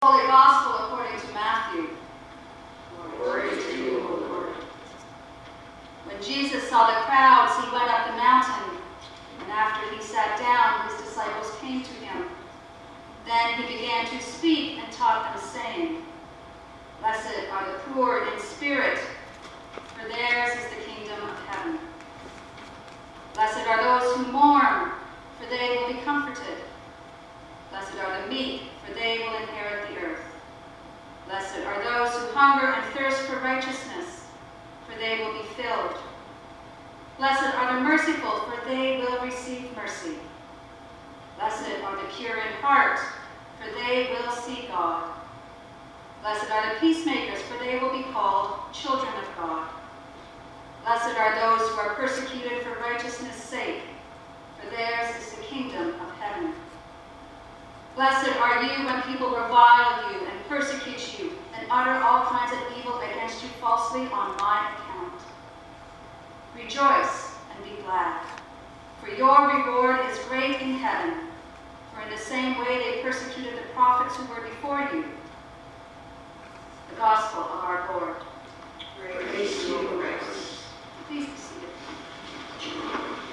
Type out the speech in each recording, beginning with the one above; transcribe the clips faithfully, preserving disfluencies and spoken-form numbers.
Holy Gospel according to Matthew. Glory to you, O Lord. When Jesus saw the crowds, he went up the mountain, and after he sat down, his disciples came to him. Then he began to speak and taught them, saying, Blessed are the poor in spirit, for theirs is the kingdom of heaven. Blessed are those who mourn, for they will be comforted. Blessed are the meek, for they will inherit the earth. Blessed are those who hunger and thirst for righteousness, for they will be filled. Blessed are the merciful, for they will receive mercy. Blessed are the pure in heart, for they will see God. Blessed are the peacemakers, for they will be called children of God. Blessed are those who are persecuted for righteousness' sake, for theirs is the kingdom of heaven. Blessed are you when people revile you and persecute you and utter all kinds of evil against you falsely on my account. Rejoice and be glad, for your reward is great in heaven, for in the same way they persecuted the prophets who were before you. The Gospel of our Lord. Praise to you, Christ. Please be seated.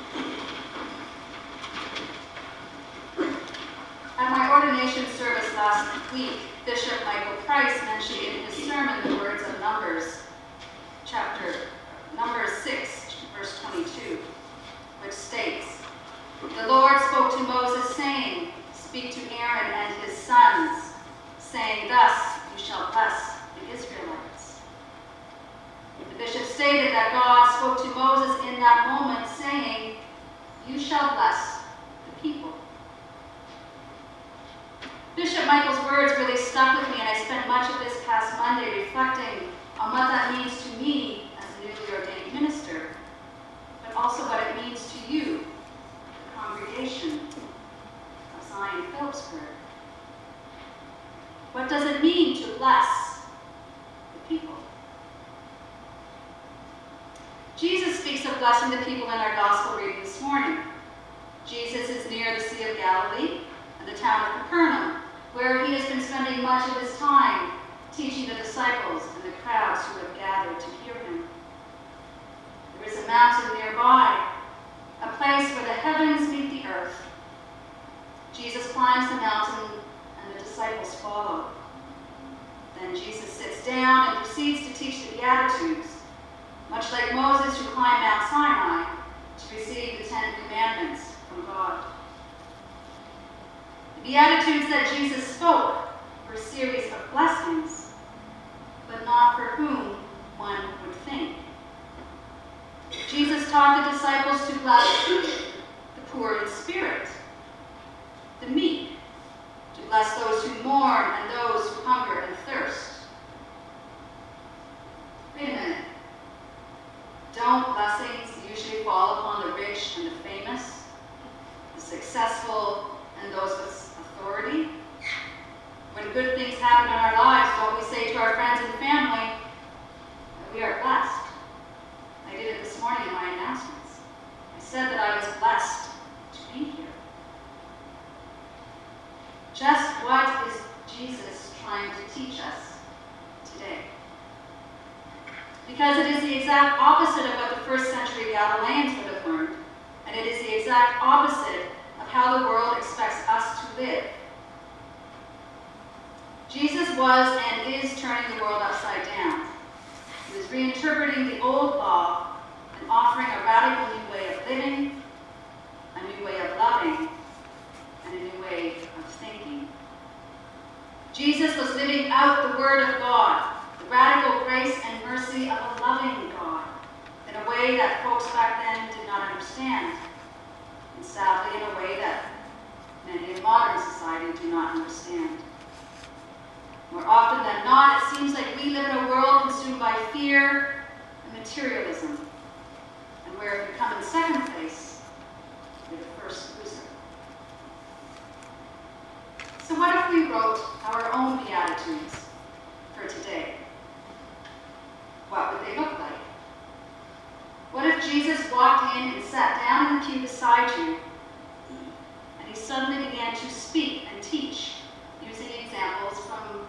At my ordination service last week, Bishop Michael Price mentioned in his sermon the words of Numbers, chapter Numbers six, verse twenty-two, which states, The Lord spoke to Moses, saying, Speak to Aaron and his sons, saying, Thus you shall bless the Israelites. The bishop stated that God spoke to Moses in that moment, saying, You shall bless the people. Bishop Michael's words really stuck with me, and I spent much of this past Monday reflecting on what that means to me as a newly ordained minister, but also what it means to you, the congregation of Zion Phillipsburg. What does it mean to bless the people? Jesus speaks of blessing the people in our gospel reading this morning. Jesus is near the Sea of Galilee and the town of Capernaum, where he has been spending much of his time teaching the disciples and the crowds who have gathered to hear him. There is a mountain nearby, a place where the heavens meet the earth. Jesus climbs the mountain and the disciples follow. Then Jesus sits down and proceeds to teach the Beatitudes, much like Moses who climbed Mount Sinai to receive the Ten Commandments from God. The Beatitudes that Jesus spoke were a series of blessings, but not for whom one would think. Jesus taught the disciples to bless the poor in spirit, the meek, to bless those who mourn and those who hunger and thirst. Wait a minute. Don't blessings usually fall upon the rich and the famous, the successful, and those with authority? When good things happen in our lives, don't we say to our friends and family that we are blessed? I did it this morning in my announcements. I said that I was blessed to be here. Just what is Jesus trying to teach us today? Because it is the exact opposite of what the first century Galileans would have learned, and it is the exact opposite of how the world expects us to live. Jesus was and is turning the world upside down. He was reinterpreting the old law and offering a radical new way of living, a new way of loving, and a new way of thinking. Jesus was living out the Word of God, the radical grace and mercy of a loving God, in a way that folks back then did not understand, and sadly in a way that many in modern society do not understand. More often than not, it seems like we live in a world consumed by fear and materialism, and where if you come in second place, you're the first loser. So what if we wrote our own Beatitudes for today? What would they look like? What if Jesus walked in and sat down in the pew beside you, and he suddenly began to speak and teach using examples from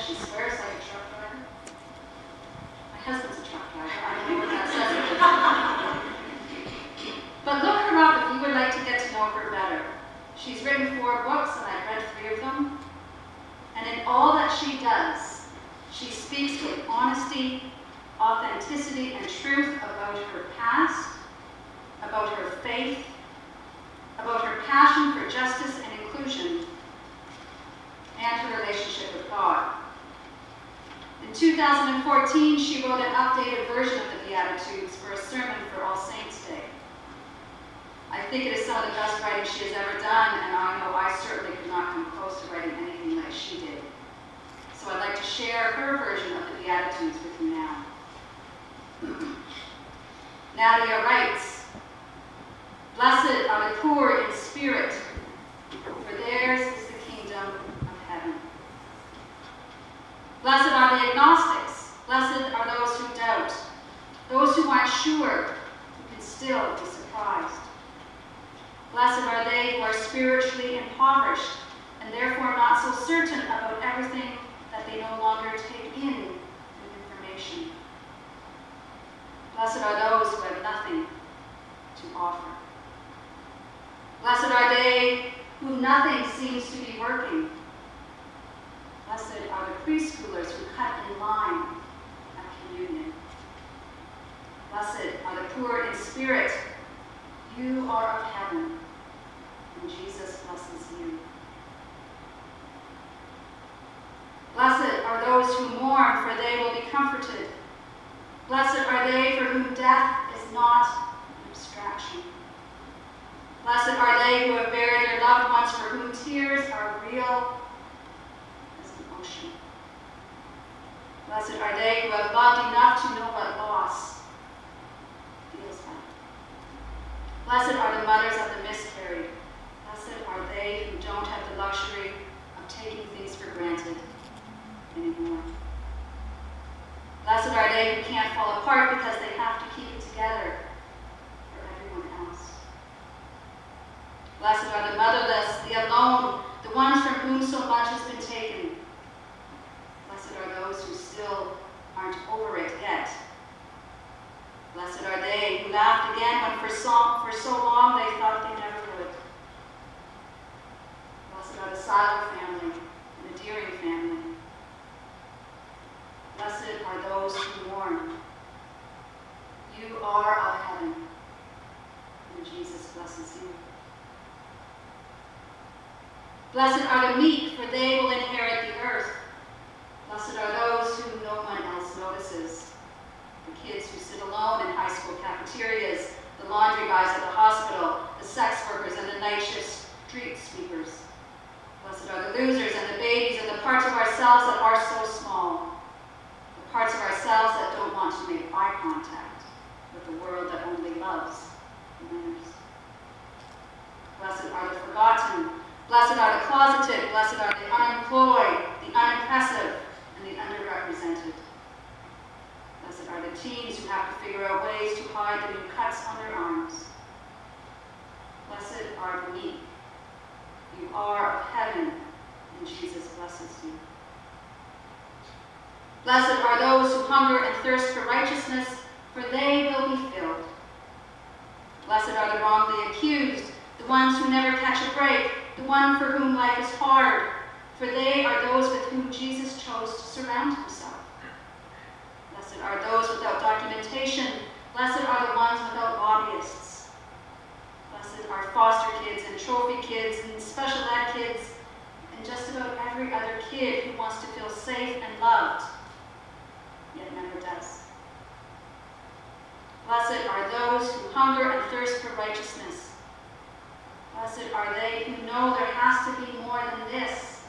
says she swears like a truck driver. My husband's a truck driver. I don't know what that says. But look her up if you would like to get to know her better. She's written four books, and I've read three of them. And in all that she does, she speaks with honesty, authenticity, and truth about her past, about her faith, about her passion for justice and inclusion, and her relationship with God. In two thousand fourteen, she wrote an updated version of the Beatitudes for a sermon for All Saints' Day. I think it is some of the best writing she has ever done, and I know I certainly could not come close to writing anything like she did. So I'd like to share her version of the Beatitudes with you now. Nadia writes, "Blessed are the poor in spirit, for theirs is the kingdom of heaven. Blessed are the agnostics, blessed are those who doubt, those who aren't sure, who can still be surprised. Blessed are they who are spiritually impoverished, and therefore not so certain about everything that they no longer take in new information. Blessed are those who have nothing to offer. Blessed are they whom nothing seems to be working. Blessed are the preschoolers who cut in line at communion. Blessed are the poor in spirit. You are of heaven, and Jesus blesses you. Blessed are those who mourn, for they will be comforted. Blessed are they for whom death is not an abstraction. Blessed are they who have buried their loved ones, for whom tears are real as an ocean. Blessed are they who have loved enough to know what loss feels like. Blessed are the mothers of the miscarried. Blessed are they who don't have the luxury of taking things for granted anymore. Blessed are they who can't fall apart because they have to keep it together for everyone else. Blessed are the motherless, the alone, the ones from whom so much has been taken. Blessed are those who still aren't over it yet. Blessed are they who laughed again when for so, for so long they thought they never would. Blessed are the Silo family and the Deering family. Blessed are those who mourn. You are of heaven, and Jesus blesses you. Blessed are the meek, for they will inherit the earth. Blessed are those whom no one else notices. The kids who sit alone in high school cafeterias, the laundry guys at the hospital, the sex workers and the night shift street sweepers. Blessed are the losers and the babies and the parts of ourselves that are so small. The parts of ourselves that don't want to make eye contact with the world that only loves the winners. Blessed are the forgotten. Blessed are the closeted. Blessed are the unemployed, the unimpressive, and the underrepresented. Blessed are the teens who have to figure out ways to hide the new cuts on their arms. Blessed are the meek. You are of heaven, and Jesus blesses you. Blessed are those who hunger and thirst for righteousness, for they will be filled. Blessed are the wrongly accused, the ones who never catch a break, the one for whom life is hard, for they are those with whom Jesus chose to surround himself. Blessed are those without documentation. Blessed are the ones without lobbyists. Blessed are foster kids and trophy kids and special ed kids and just about every other kid who wants to feel safe and loved, yet never does. Blessed are those who hunger and thirst for righteousness. Blessed are they who know there has to be more than this,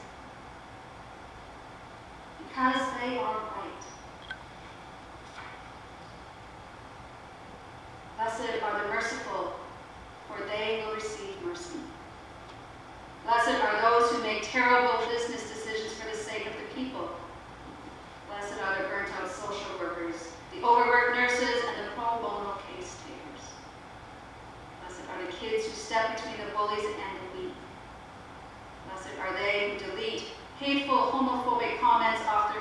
because they are right. Blessed are the merciful, for they will receive mercy. Blessed are those who make terrible business decisions for the sake of the people. Blessed are the burnt-out social workers, the overworked nurses, and the pro bono case takers. Blessed are the kids who step between the bullies and the weak. Blessed are they who delete hateful, homophobic comments off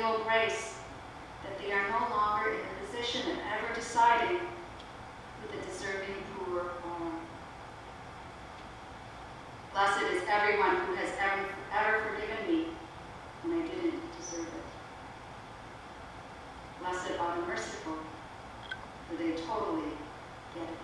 know grace, that they are no longer in the position of ever deciding who the deserving poor are. Blessed is everyone who has ever, ever forgiven me when I didn't deserve it. Blessed are the merciful, for they totally get it.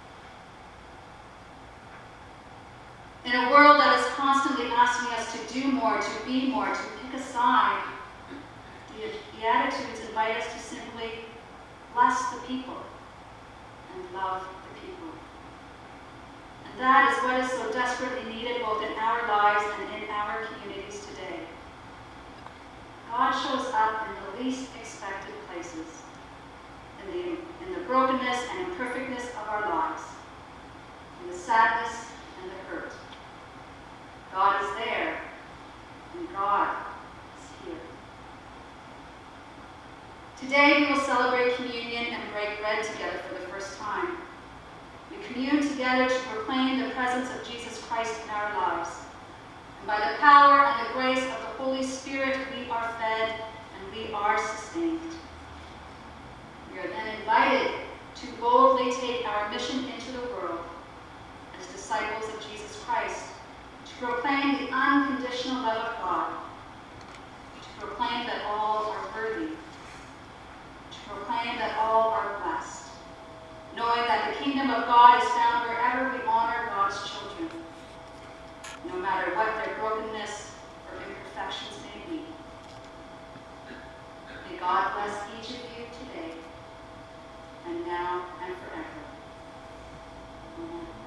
In a world that is constantly asking us to do more, to be more, to pick a side, the Beatitudes invite us to simply bless the people and love the people. And that is what is so desperately needed both in our lives and in our communities today. God shows up in the least expected places, in the, in the brokenness and imperfectness of our lives, in the sadness and the hurt. God is there, and God is here. Today we will celebrate communion and break bread together for the first time. We commune together to proclaim the presence of Jesus Christ in our lives. And by the power and the grace of the Holy Spirit, we are fed and we are sustained. We are then invited to boldly take our mission into the world as disciples of Jesus Christ, to proclaim the unconditional love of God, to proclaim that all are worthy, to proclaim that all are blessed, knowing that the kingdom of God is found wherever we honor God's children, no matter what their brokenness or imperfections may be. May God bless each of you today, and now and forever. Amen.